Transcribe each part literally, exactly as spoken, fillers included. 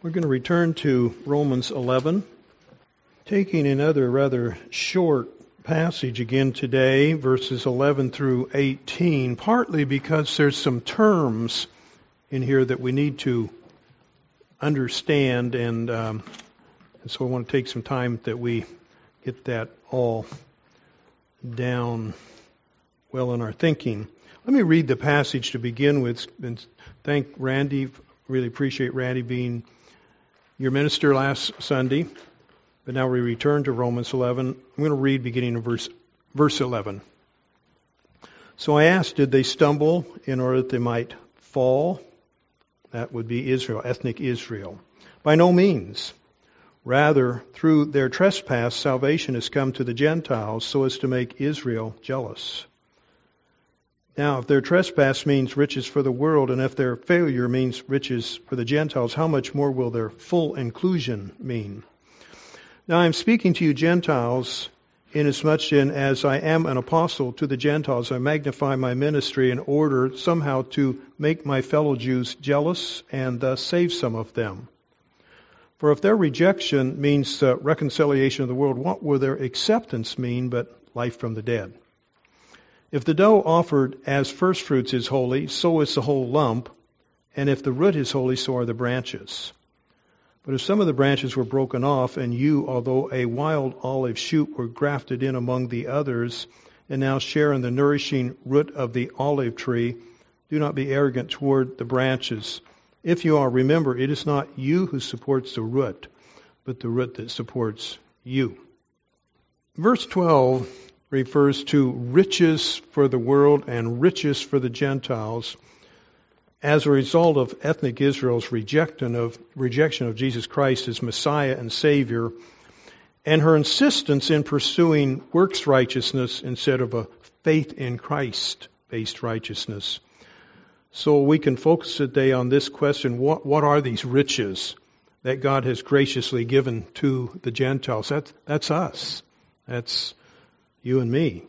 We're going to return to Romans eleven, taking another rather short passage again today, verses eleven through eighteen, partly because there's some terms in here that we need to understand, and, um, and so I want to take some time that we get that all down well in our thinking. Let me read the passage to begin with, and thank Randy. Really appreciate Randy being your minister last Sunday, but now we return to Romans eleven. I'm going to read beginning of verse, verse eleven. So I asked, did they stumble in order that they might fall? That would be Israel, ethnic Israel. By no means. Rather, through their trespass, salvation has come to the Gentiles so as to make Israel jealous. Now, if their trespass means riches for the world, and if their failure means riches for the Gentiles, how much more will their full inclusion mean? Now, I am speaking to you Gentiles, inasmuch in as I am an apostle to the Gentiles, I magnify my ministry in order somehow to make my fellow Jews jealous and thus save some of them. For if their rejection means uh, reconciliation of the world, what will their acceptance mean but life from the dead? If the dough offered as firstfruits is holy, so is the whole lump, and if the root is holy, so are the branches. But if some of the branches were broken off, and you, although a wild olive shoot, were grafted in among the others, and now share in the nourishing root of the olive tree, do not be arrogant toward the branches. If you are, remember, it is not you who supports the root, but the root that supports you. Verse twelve refers to riches for the world and riches for the Gentiles as a result of ethnic Israel's rejection of, rejection of Jesus Christ as Messiah and Savior, and her insistence in pursuing works righteousness instead of a faith in Christ-based righteousness. So we can focus today on this question, what, what are these riches that God has graciously given to the Gentiles? That's, that's us. That's you and me.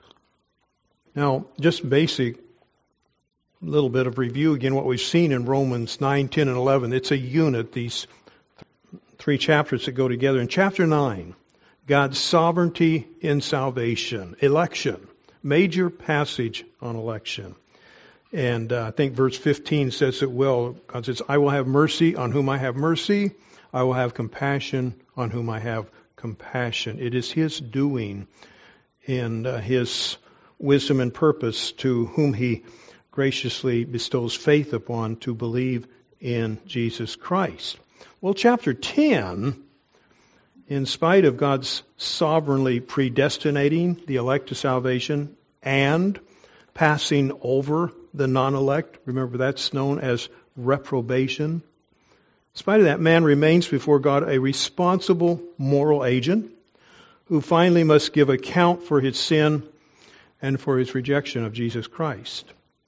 Now, just basic little bit of review again, what we've seen in Romans nine, ten, and eleven. It's a unit, these three chapters that go together. In chapter nine, God's sovereignty in salvation, election, major passage on election. And uh, I think verse fifteen says it well. God says, I will have mercy on whom I have mercy. I will have compassion on whom I have compassion. It is His doing in uh, His wisdom and purpose to whom He graciously bestows faith upon to believe in Jesus Christ. Well, chapter ten, in spite of God's sovereignly predestinating the elect to salvation and passing over the non-elect, remember that's known as reprobation. In spite of that, man remains before God a responsible moral agent who finally must give account for his sin and for his rejection of Jesus Christ.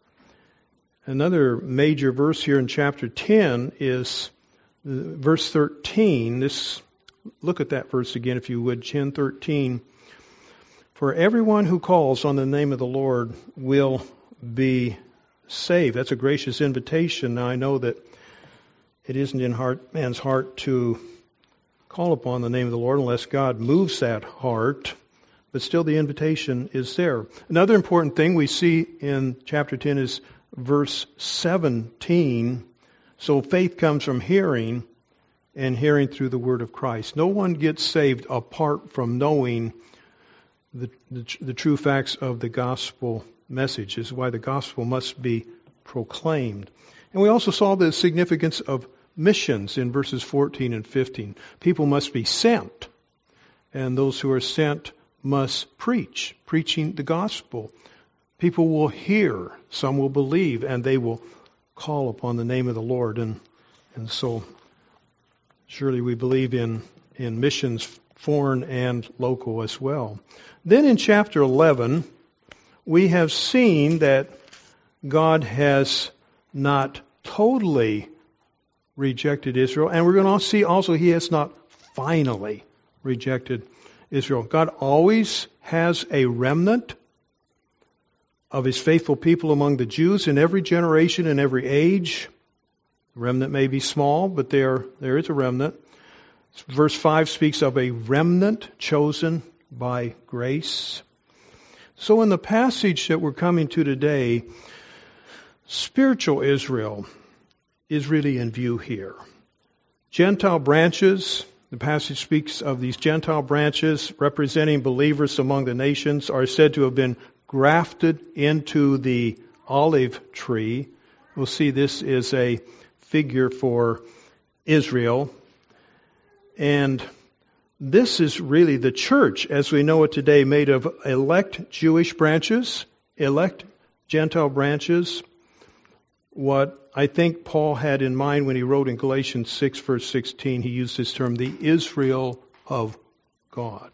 Another major verse here in chapter ten is verse thirteen. This, look at that verse again if you would, ten thirteen. For everyone who calls on the name of the Lord will be saved. That's a gracious invitation. Now I know that it isn't in heart, man's heart to call upon the name of the Lord unless God moves that heart, but still the invitation is there. Another important thing we see in chapter ten is verse seventeen. So faith comes from hearing, and hearing through the word of Christ. No one gets saved apart from knowing the, the, the true facts of the gospel message. This is why the gospel must be proclaimed. And we also saw the significance of missions in verses fourteen and fifteen. People must be sent, and those who are sent must preach, preaching the gospel. People will hear, some will believe, and they will call upon the name of the Lord. And and so surely we believe in, in missions, foreign and local as well. Then in chapter eleven, we have seen that God has not totally rejected Israel, and we're going to see also He has not finally rejected Israel. God always has a remnant of His faithful people among the Jews in every generation and every age. The remnant may be small, but there, there is a remnant. Verse five speaks of a remnant chosen by grace. So in the passage that we're coming to today, spiritual Israel is really in view here. Gentile branches, the passage speaks of these Gentile branches representing believers among the nations, are said to have been grafted into the olive tree. We'll see this is a figure for Israel. And this is really the church, as we know it today, made of elect Jewish branches, elect Gentile branches. What I think Paul had in mind when he wrote in Galatians six, verse sixteen, he used this term, the Israel of God.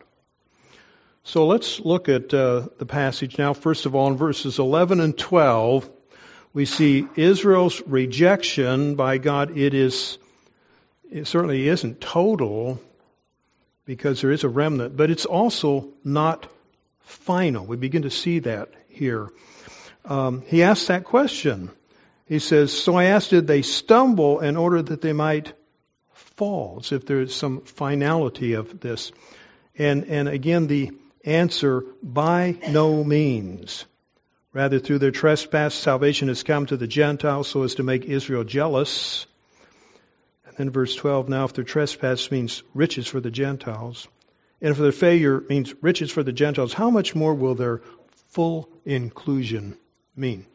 So let's look at uh, the passage now. First of all, in verses eleven and twelve, we see Israel's rejection by God. It is, it certainly isn't total, because there is a remnant, but it's also not final. We begin to see that here. Um, he asks that question. He says, so I asked, did they stumble in order that they might fall? As if there's some finality of this. And, and again, the answer, by no means. Rather, through their trespass, salvation has come to the Gentiles so as to make Israel jealous. And then verse twelve, now if their trespass means riches for the Gentiles, and if their failure means riches for the Gentiles, how much more will their full inclusion mean?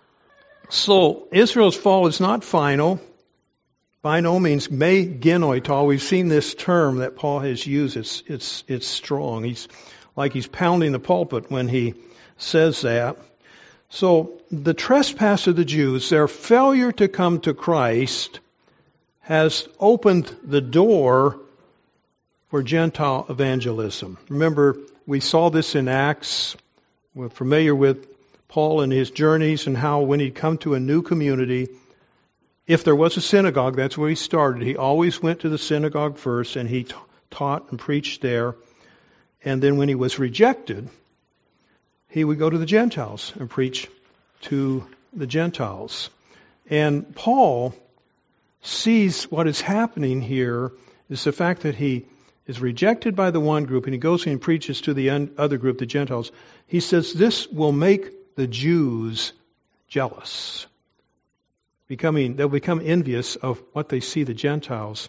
So Israel's fall is not final. By no means, me genoito. We've seen this term that Paul has used. It's it's it's strong. He's like he's pounding the pulpit when he says that. So the trespass of the Jews, their failure to come to Christ, has opened the door for Gentile evangelism. Remember, we saw this in Acts. We're familiar with Paul and his journeys and how when he'd come to a new community, if there was a synagogue, that's where he started. He always went to the synagogue first, and he t- taught and preached there. And then when he was rejected, he would go to the Gentiles and preach to the Gentiles. And Paul sees what is happening here is the fact that he is rejected by the one group, and he goes and preaches to the other group, the Gentiles. He says this will make the Jews jealous. Becoming, they'll become envious of what they see the Gentiles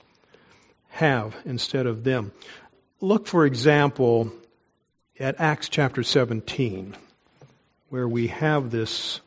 have instead of them. Look, for example, at Acts chapter seventeen, where we have this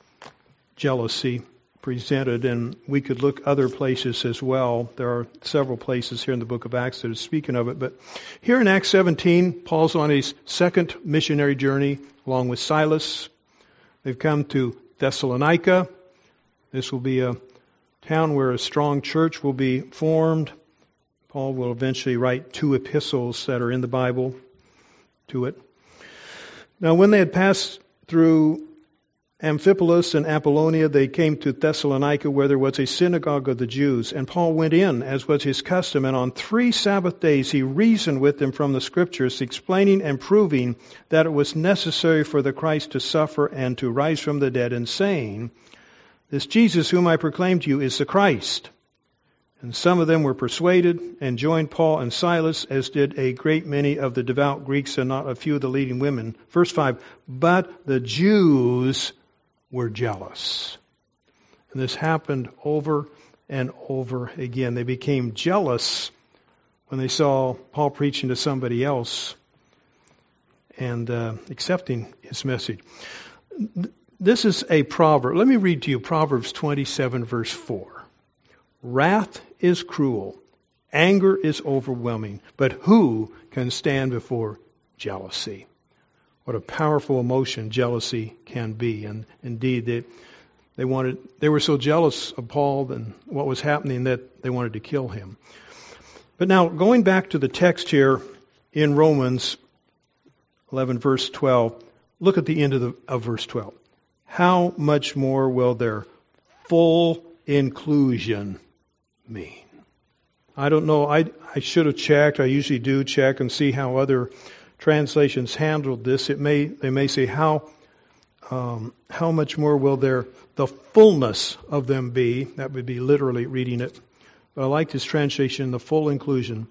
jealousy presented, and we could look other places as well. There are several places here in the book of Acts that are speaking of it. But here in Acts seventeen, Paul's on his second missionary journey along with Silas. They've come to Thessalonica. This will be a town where a strong church will be formed. Paul will eventually write two epistles that are in the Bible to it. Now, when they had passed through Amphipolis and Apollonia, they came to Thessalonica, where there was a synagogue of the Jews. And Paul went in, as was his custom, and on three Sabbath days he reasoned with them from the Scriptures, explaining and proving that it was necessary for the Christ to suffer and to rise from the dead, and saying, this Jesus whom I proclaim to you is the Christ. And some of them were persuaded and joined Paul and Silas, as did a great many of the devout Greeks and not a few of the leading women. Verse five, but the Jews were jealous. And this happened over and over again. They became jealous when they saw Paul preaching to somebody else and uh, accepting his message. This is a proverb. Let me read to you Proverbs twenty-seven, verse four. Wrath is cruel, anger is overwhelming, but who can stand before jealousy? What a powerful emotion jealousy can be. And indeed, they, they wanted they were so jealous of Paul and what was happening that they wanted to kill him. But now, going back to the text here in Romans eleven, verse twelve, look at the end of, the, of verse twelve. How much more will their full inclusion mean? I don't know. I, I should have checked. I usually do check and see how other translations handled this. It may they may say how um, how much more will their the fullness of them be. That would be literally reading it. But I like this translation, the full inclusion.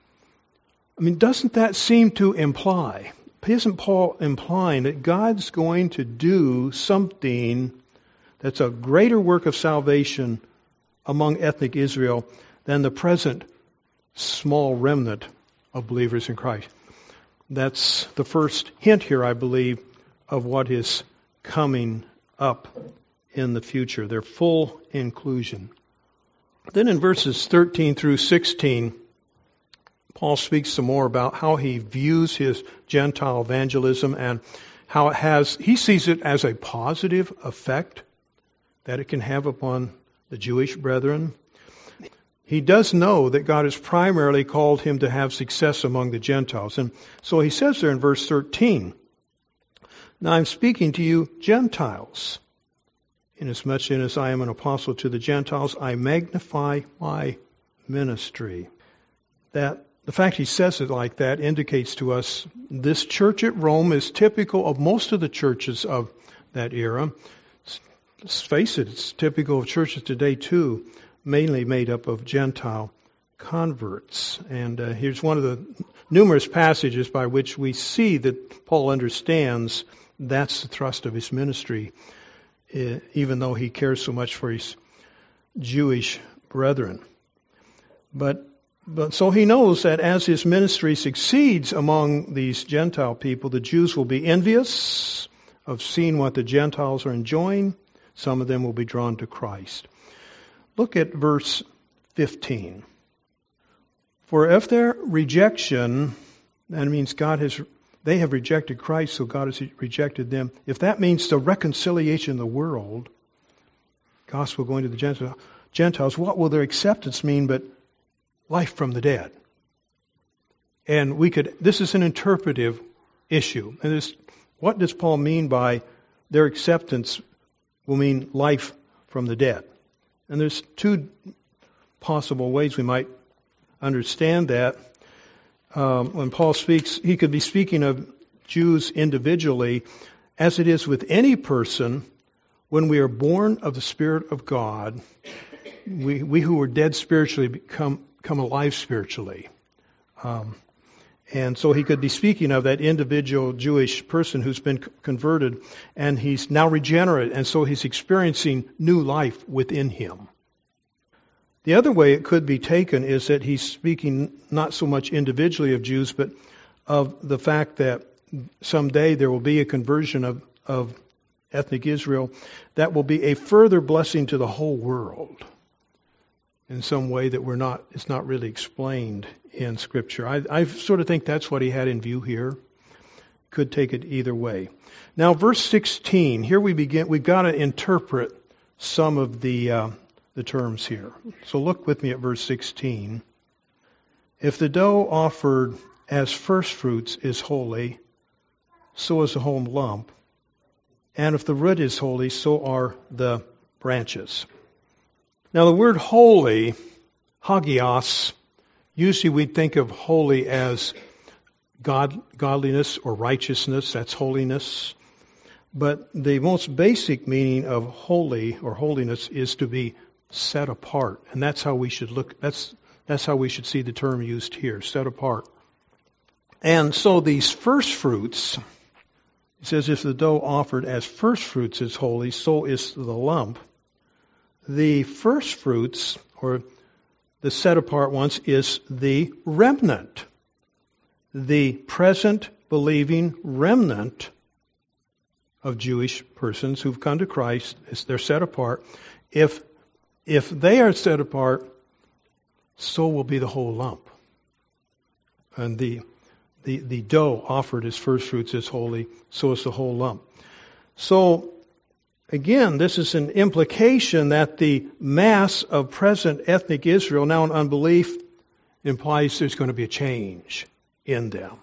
I mean, doesn't that seem to imply, isn't Paul implying that God's going to do something that's a greater work of salvation among ethnic Israel than the present small remnant of believers in Christ? That's the first hint here, I believe, of what is coming up in the future, their full inclusion. Then in verses thirteen through sixteen, Paul speaks some more about how he views his Gentile evangelism and how it has, he sees it as a positive effect that it can have upon the Jewish brethren. He does know that God has primarily called him to have success among the Gentiles. And so he says there in verse thirteen, "Now I'm speaking to you Gentiles. Inasmuch as I am an apostle to the Gentiles, I magnify my ministry." That the fact he says it like that indicates to us this church at Rome is typical of most of the churches of that era. Let's face it, it's typical of churches today too, mainly made up of Gentile converts. And uh, here's one of the numerous passages by which we see that Paul understands that's the thrust of his ministry, even though he cares so much for his Jewish brethren. But but so he knows that as his ministry succeeds among these Gentile people, the Jews will be envious of seeing what the Gentiles are enjoying. Some of them will be drawn to Christ. Look at verse fifteen. "For if their rejection," that means God has They have rejected Christ, so God has rejected them. If that means the reconciliation of the world, gospel going to the Gentiles, what will their acceptance mean but life from the dead? And we could, this is an interpretive issue. And this, what does Paul mean by their acceptance will mean life from the dead? And there's two possible ways we might understand that. Um, when Paul speaks, he could be speaking of Jews individually, as it is with any person. When we are born of the Spirit of God, we, we who were dead spiritually become, become alive spiritually. Um, and so he could be speaking of that individual Jewish person who's been converted, and he's now regenerate, and so he's experiencing new life within him. The other way it could be taken is that he's speaking not so much individually of Jews, but of the fact that someday there will be a conversion of, of ethnic Israel that will be a further blessing to the whole world in some way that we're not, it's not really explained in Scripture. I, I sort of think that's what he had in view here. Could take it either way. Now, verse sixteen, here we begin, we've got to interpret some of the... Uh, the terms here. So look with me at verse sixteen. "If the dough offered as first fruits is holy, so is the whole lump. And if the root is holy, so are the branches." Now the word holy, hagios, usually we think of holy as God, godliness or righteousness, that's holiness. But the most basic meaning of holy or holiness is to be set apart, and that's how we should look. That's that's how we should see the term used here, set apart. And so these first fruits, it says, if the dough offered as first fruits is holy, so is the lump. The first fruits, or the set apart ones, is the remnant, the present believing remnant of Jewish persons who've come to Christ. They're set apart. If If they are set apart, so will be the whole lump. And the, the, the dough offered as first fruits is holy, so is the whole lump. So, again, this is an implication that the mass of present ethnic Israel, now in unbelief, implies there's going to be a change in them.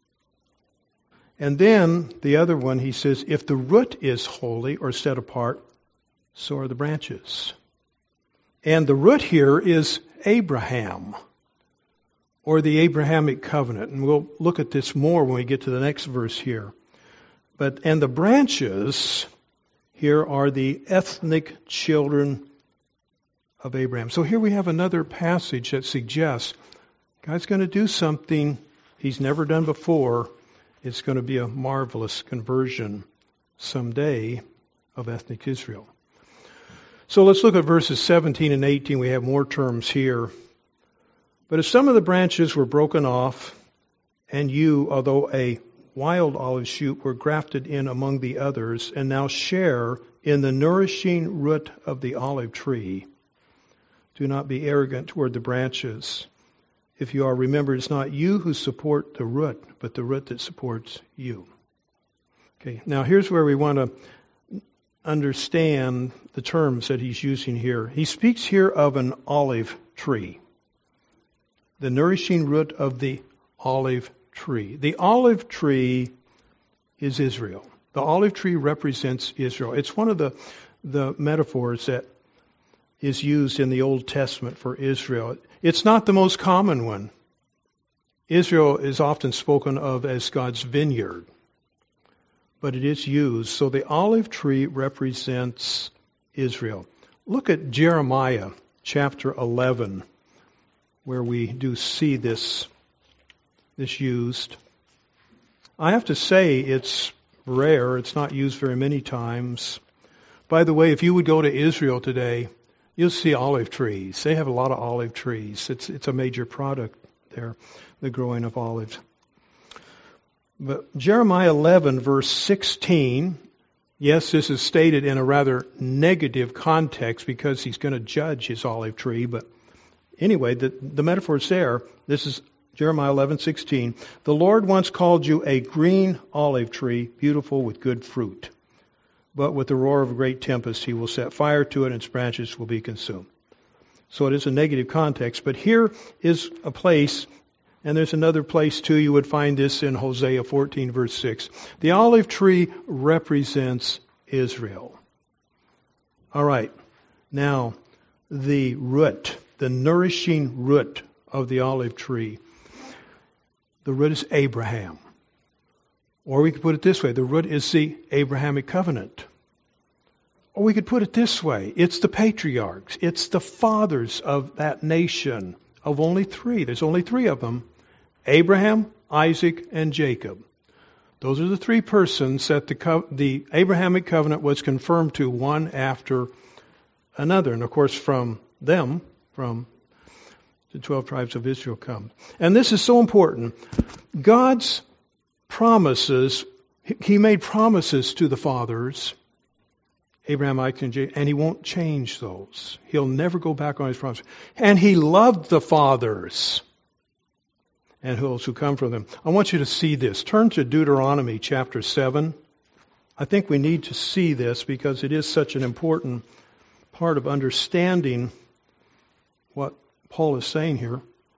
And then, the other one, he says, if the root is holy or set apart, so are the branches. And the root here is Abraham, or the Abrahamic covenant. And we'll look at this more when we get to the next verse here. But and the branches here are the ethnic children of Abraham. So here we have another passage that suggests God's going to do something He's never done before. It's going to be a marvelous conversion someday of ethnic Israel. So let's look at verses seventeen and eighteen. We have more terms here. But if some of the branches were broken off, and you, although a wild olive shoot, were grafted in among the others, and now share in the nourishing root of the olive tree, do not be arrogant toward the branches. If you are, remember, it's not you who support the root, but the root that supports you. Okay, now here's where we want to understand the terms that he's using here. He speaks here of an olive tree, the nourishing root of the olive tree. The olive tree is Israel. The olive tree represents Israel. It's one of the, the metaphors that is used in the Old Testament for Israel. It's not the most common one. Israel is often spoken of as God's vineyard, but it is used. So the olive tree represents Israel. Look at Jeremiah chapter eleven, where we do see this, this used. I have to say it's rare. It's not used very many times. By the way, if you would go to Israel today, you'll see olive trees. They have a lot of olive trees. It's it's a major product there, the growing of olives. But Jeremiah eleven, verse sixteen, yes, this is stated in a rather negative context because he's going to judge his olive tree. But anyway, the, the metaphor is there. This is Jeremiah eleven sixteen. The Lord once called you a green olive tree, beautiful with good fruit. But with the roar of a great tempest, he will set fire to it and its branches will be consumed. So it is a negative context. But here is a place, and there's another place too. You would find this in Hosea fourteen, verse six. The olive tree represents Israel. All right. Now, the root, the nourishing root of the olive tree. The root is Abraham. Or we could put it this way, the root is the Abrahamic covenant. Or we could put it this way, it's the patriarchs, it's the fathers of that nation, of only three. There's only three of them, Abraham, Isaac, and Jacob. Those are the three persons that the, co- the Abrahamic covenant was confirmed to one after another. And of course from them, from the twelve tribes of Israel come. And this is so important. God's promises, He made promises to the fathers, Abraham, Isaac, and Jacob, and He won't change those. He'll never go back on His promise. And He loved the fathers and those who come from them. I want you to see this. Turn to Deuteronomy chapter seven. I think we need to see this because it is such an important part of understanding what Paul is saying here.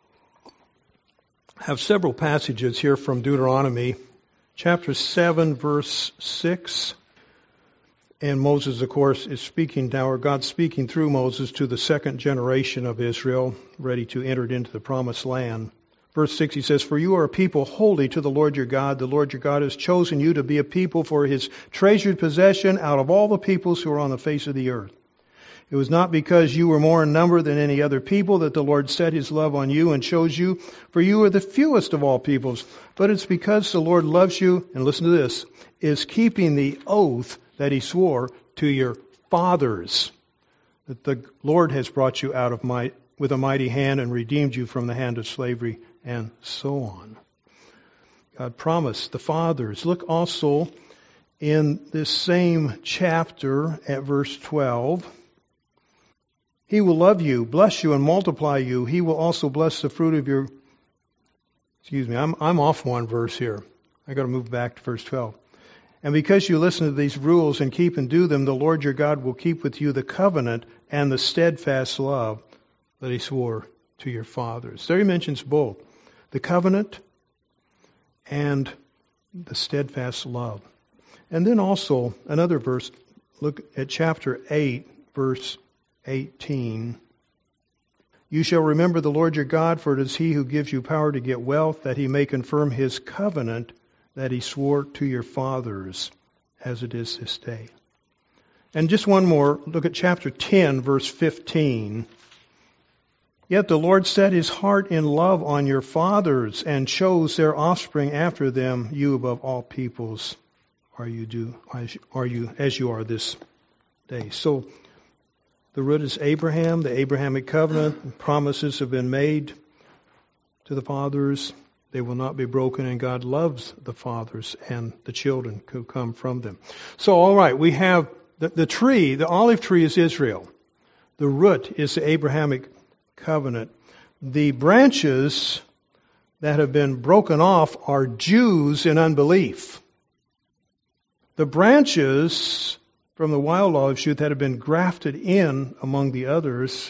I have several passages here from Deuteronomy, chapter seven, verse six. And Moses, of course, is speaking now, or God's speaking through Moses to the second generation of Israel, ready to enter into the promised land. Verse six, he says, "For you are a people holy to the Lord your God. The Lord your God has chosen you to be a people for His treasured possession out of all the peoples who are on the face of the earth. It was not because you were more in number than any other people that the Lord set His love on you and chose you, for you are the fewest of all peoples. But it's because the Lord loves you," and listen to this, "is keeping the oath that He swore to your fathers, that the Lord has brought you out of might with a mighty hand and redeemed you from the hand of slavery," and so on. God promised the fathers. Look also in this same chapter at verse twelve. "He will love you, bless you, and multiply you. He will also bless the fruit of your..." Excuse me, I'm I'm off one verse here. I got to move back to verse twelve. "And because you listen to these rules and keep and do them, the Lord your God will keep with you the covenant and the steadfast love that He swore to your fathers." There He mentions both, the covenant and the steadfast love. And then also another verse, look at chapter eight, verse eighteen. "You shall remember the Lord your God, for it is He who gives you power to get wealth, that He may confirm His covenant that He swore to your fathers, as it is this day." And just one more, look at chapter ten, verse fifteen. Yet the Lord set his heart in love on your fathers and chose their offspring after them, you above all peoples are you do are you as you are this day. So the root is Abraham, the Abrahamic covenant, promises have been made to the fathers. They will not be broken, and God loves the fathers and the children who come from them. So all right, we have the, the tree, the olive tree is Israel. The root is the Abrahamic covenant. The branches that have been broken off are Jews in unbelief. The branches from the wild olive shoot that have been grafted in among the others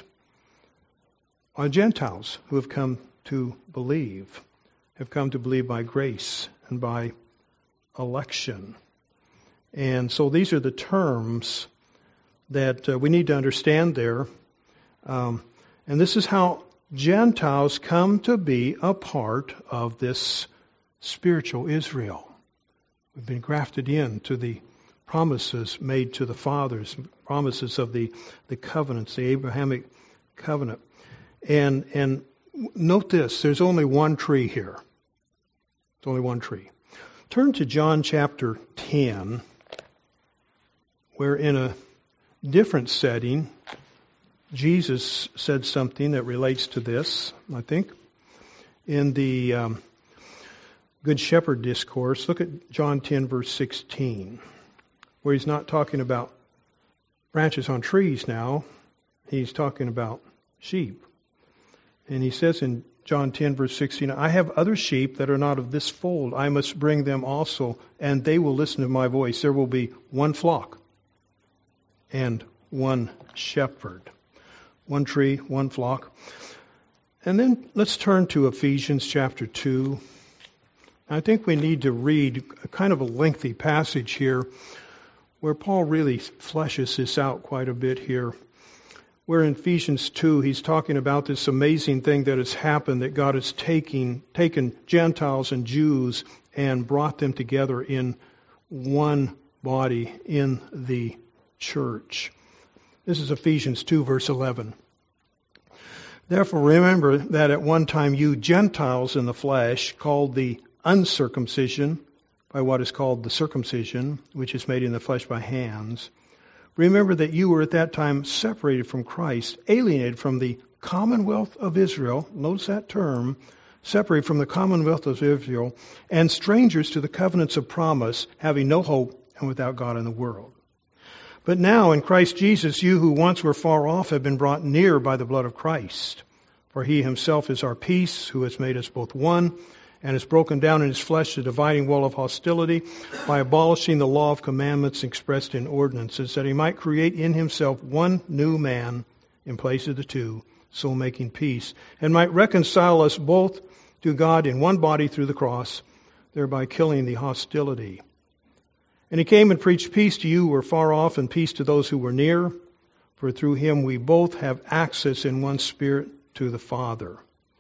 are Gentiles who have come to believe, have come to believe by grace and by election. And so these are the terms that uh, we need to understand there. Um, And this is how Gentiles come to be a part of this spiritual Israel. We've been grafted in to the promises made to the fathers, promises of the, the covenants, the Abrahamic covenant. And, and note this, there's only one tree here. There's only one tree. Turn to John chapter ten, where in a different setting, Jesus said something that relates to this, I think, in the um, Good Shepherd discourse. Look at John ten, verse sixteen, where he's not talking about branches on trees now. He's talking about sheep. And he says in John ten, verse sixteen, I have other sheep that are not of this fold. I must bring them also, and they will listen to my voice. There will be one flock and one shepherd. One tree, one flock. And then let's turn to Ephesians chapter two. I think we need to read a kind of a lengthy passage here where Paul really fleshes this out quite a bit here. Where in Ephesians two, he's talking about this amazing thing that has happened, that God has taking, taken Gentiles and Jews and brought them together in one body in the church. This is Ephesians two, verse eleven. Therefore remember that at one time you Gentiles in the flesh, called the uncircumcision by what is called the circumcision, which is made in the flesh by hands, remember that you were at that time separated from Christ, alienated from the commonwealth of Israel, notice that term, separated from the commonwealth of Israel, and strangers to the covenants of promise, having no hope and without God in the world. But now in Christ Jesus, you who once were far off have been brought near by the blood of Christ. For he himself is our peace, who has made us both one, and has broken down in his flesh the dividing wall of hostility by abolishing the law of commandments expressed in ordinances, that he might create in himself one new man in place of the two, so making peace, and might reconcile us both to God in one body through the cross, thereby killing the hostility. And he came and preached peace to you who were far off and peace to those who were near. For through him we both have access in one spirit to the Father.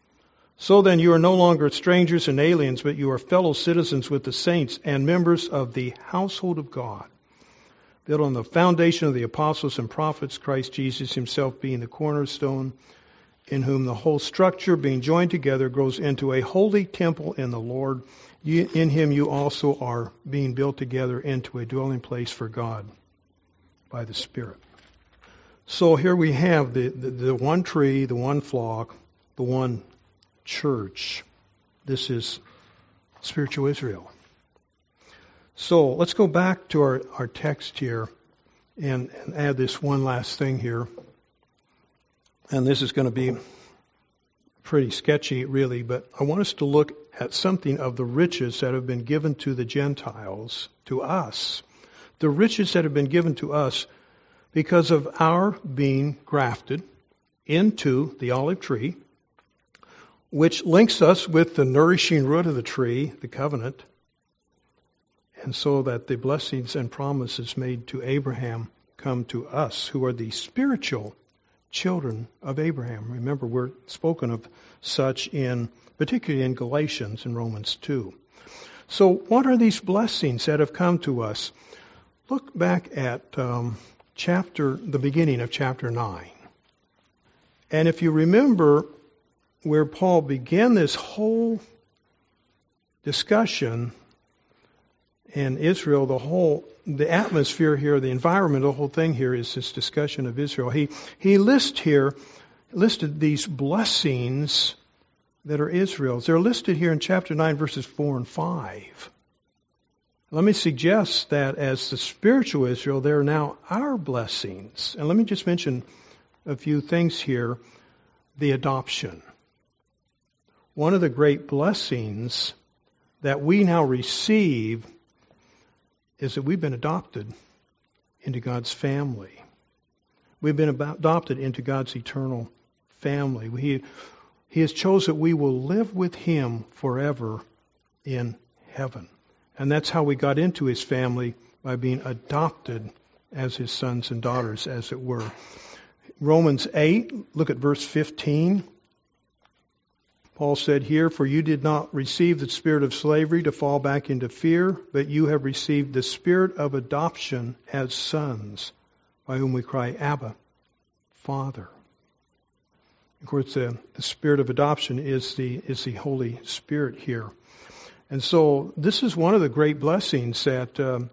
So then you are no longer strangers and aliens, but you are fellow citizens with the saints and members of the household of God, built on the foundation of the apostles and prophets, Christ Jesus himself being the cornerstone, in whom the whole structure being joined together grows into a holy temple in the Lord. You, in him you also are being built together into a dwelling place for God by the Spirit. So here we have the, the, the one tree, the one flock, the one church. This is spiritual Israel. So let's go back to our, our text here and, and add this one last thing here. And this is going to be pretty sketchy, really, but I want us to look at something of the riches that have been given to the Gentiles, to us. The riches that have been given to us because of our being grafted into the olive tree, which links us with the nourishing root of the tree, the covenant, and so that the blessings and promises made to Abraham come to us, who are the spiritual children of Abraham. Remember, we're spoken of such in, particularly in Galatians and Romans two. So what are these blessings that have come to us? Look back at um, chapter, the beginning of chapter nine. And if you remember where Paul began this whole discussion in Israel, the whole, the atmosphere here, the environment, the whole thing here is this discussion of Israel. He, he lists here, listed these blessings that are Israel's. They're listed here in chapter nine, verses four and five. Let me suggest that as the spiritual Israel, they're now our blessings. And let me just mention a few things here. The adoption. One of the great blessings that we now receive is that we've been adopted into God's family. We've been adopted into God's eternal family. He, he has chosen that we will live with Him forever in heaven. And that's how we got into His family, by being adopted as His sons and daughters, as it were. Romans eight, look at verse fifteen. Paul said here, "For you did not receive the spirit of slavery to fall back into fear, but you have received the spirit of adoption as sons, by whom we cry, Abba, Father." Of course, the, the spirit of adoption is the is the Holy Spirit here. And so this is one of the great blessings, that um,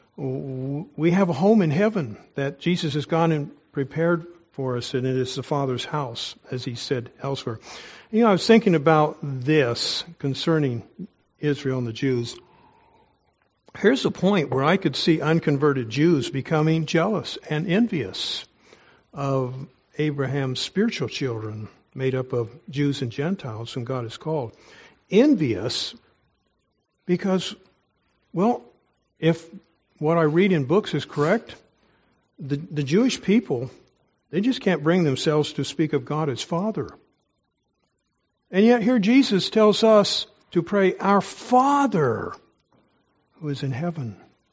we have a home in heaven that Jesus has gone and prepared for us, and it is the Father's house, as He said elsewhere. You know, I was thinking about this concerning Israel and the Jews. Here's a point where I could see unconverted Jews becoming jealous and envious of Abraham's spiritual children, made up of Jews and Gentiles, whom God has called. Envious because, well, if what I read in books is correct, the, the Jewish people, they just can't bring themselves to speak of God as Father. And yet here Jesus tells us to pray, "Our Father who is in heaven."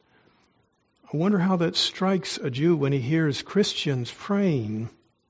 I wonder how that strikes a Jew when he hears Christians praying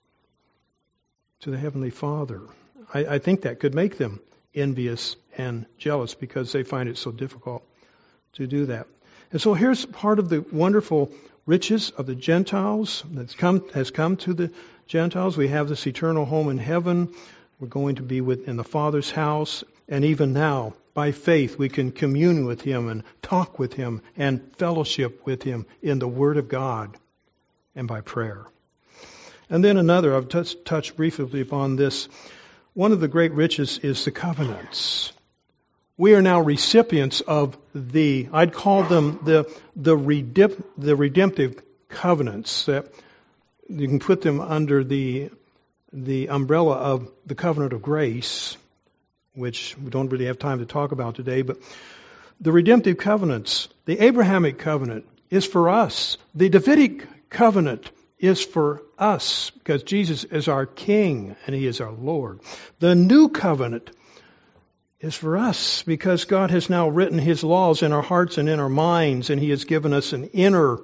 to the Heavenly Father. I, I think that could make them envious and jealous, because they find it so difficult to do that. And so here's part of the wonderful riches of the Gentiles that's come has come to the Gentiles. We have this eternal home in heaven. We're going to be within the Father's house. And even now, by faith, we can commune with Him and talk with Him and fellowship with Him in the Word of God and by prayer. And then another, I've touched, touched briefly upon this. One of the great riches is the covenants. We are now recipients of the, I'd call them the the, redemp, the redemptive covenants. That you can put them under the the umbrella of the covenant of grace, which we don't really have time to talk about today. But the redemptive covenants, the Abrahamic covenant is for us. The Davidic covenant is for us, because Jesus is our King and He is our Lord. The new covenant is for us, because God has now written His laws in our hearts and in our minds, and He has given us an inner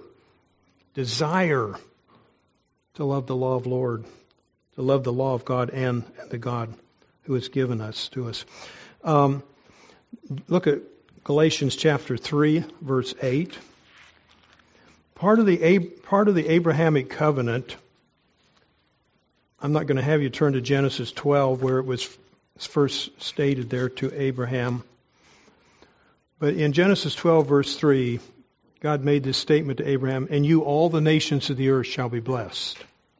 desire to love the law of Lord, to love the law of God and the God who has given us to us. Um, look at Galatians chapter three, verse eight. Part of the part of the Abrahamic covenant, I'm not going to have you turn to Genesis twelve, where it was first stated there to Abraham. But in Genesis twelve, verse three, God made this statement to Abraham, "And you, all the nations of the earth, shall be blessed."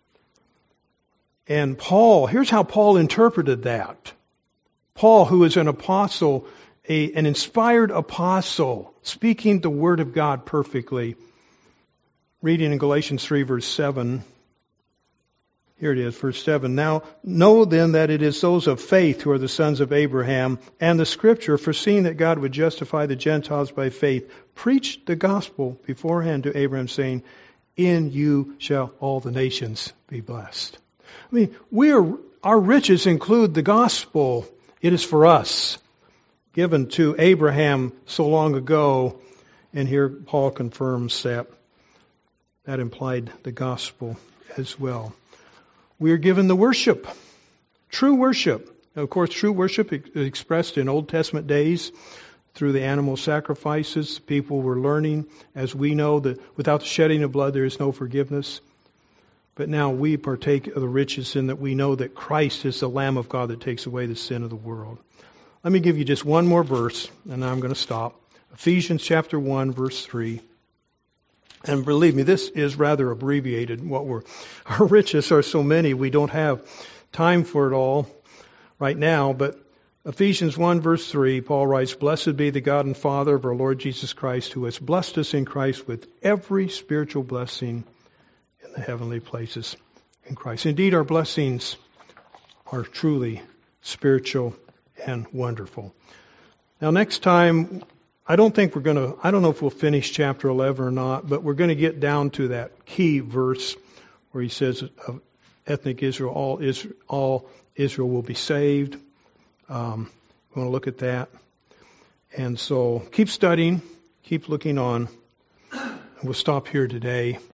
And Paul, here's how Paul interpreted that. Paul, who is an apostle, a, an inspired apostle, speaking the Word of God perfectly, reading in Galatians three, verse seven. Here it is, verse seven. "Now know then that it is those of faith who are the sons of Abraham, and the Scripture, foreseeing that God would justify the Gentiles by faith, preached the gospel beforehand to Abraham, saying, In you shall all the nations be blessed." I mean, we are, our riches include the gospel. It is for us, given to Abraham so long ago. And here Paul confirms that that implied the gospel as well. We are given the worship, true worship. Now, of course, true worship is expressed in Old Testament days through the animal sacrifices. People were learning, as we know, that without the shedding of blood there is no forgiveness. But now we partake of the riches in that we know that Christ is the Lamb of God that takes away the sin of the world. Let me give you just one more verse, and I'm going to stop. Ephesians chapter one, verse three. And believe me, this is rather abbreviated. What we're, our riches are so many, we don't have time for it all right now. But Ephesians one, verse three, Paul writes, "Blessed be the God and Father of our Lord Jesus Christ, who has blessed us in Christ with every spiritual blessing in the heavenly places in Christ." Indeed, our blessings are truly spiritual and wonderful. Now, next time, I don't think we're going to, I don't know if we'll finish chapter eleven or not, but we're going to get down to that key verse where he says of ethnic Israel, all Israel, all Israel will be saved. Um, we want to look at that. And so keep studying, keep looking on. And we'll stop here today.